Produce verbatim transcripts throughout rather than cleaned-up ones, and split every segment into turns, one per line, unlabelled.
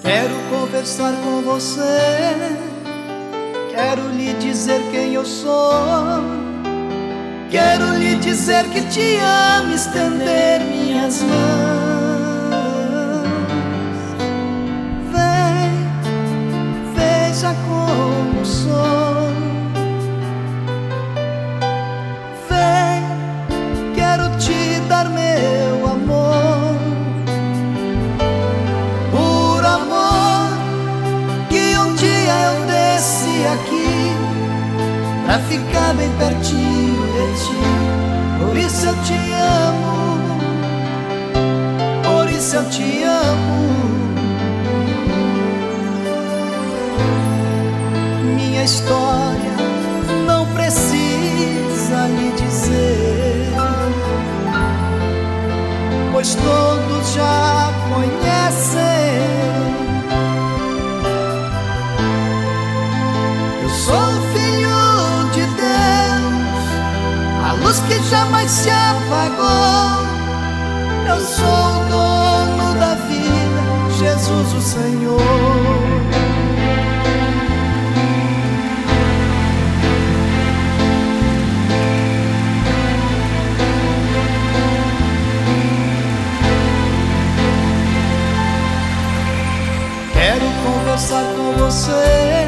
Quero conversar com você, quero lhe dizer quem eu sou. Quero lhe dizer que te amo, estender minhas mãos. Vem, veja como sou. Vem, quero te dar meu amor. Por amor que um dia eu desci aqui pra ficar bem pertinho de ti. Por isso eu te amo, por isso eu te amo. Minha história não precisa lhe dizer, pois todos já conhecem. Eu sou filho de Deus, a luz que jamais se apagou. Eu sou o dono da vida, Jesus o Senhor. Quero conversar com você,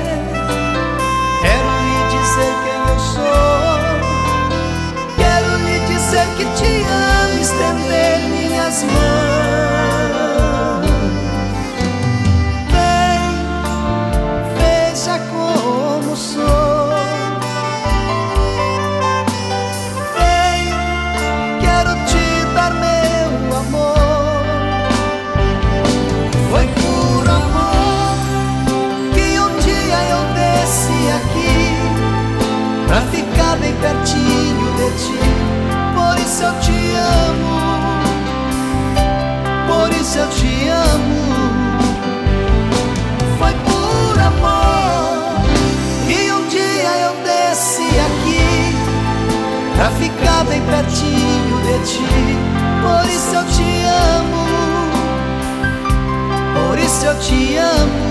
quero lhe dizer quem eu sou. Quero lhe dizer que te amo, estender minhas mãos. Vem, veja como sou. Vem, quero te dar meu amor. Foi por amor que um dia eu desci aqui pra ficar bem pertinho de ti. Por isso eu te amo, por isso eu te amo. Foi por amor que um dia eu desci aqui pra ficar bem pertinho de ti. Por isso eu te amo, por isso eu te amo.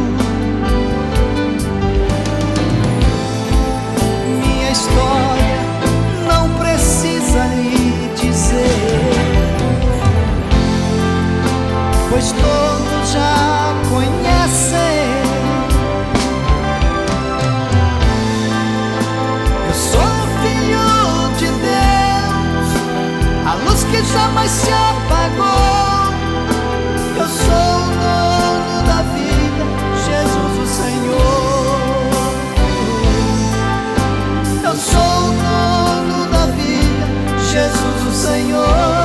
Minha história não precisa lhe dizer, pois todos já conhecem. Eu sou filho de Deus, a luz que jamais se apagou. Eu sou o dono da vida, Jesus o Senhor. Eu sou o dono da vida, Jesus o Senhor.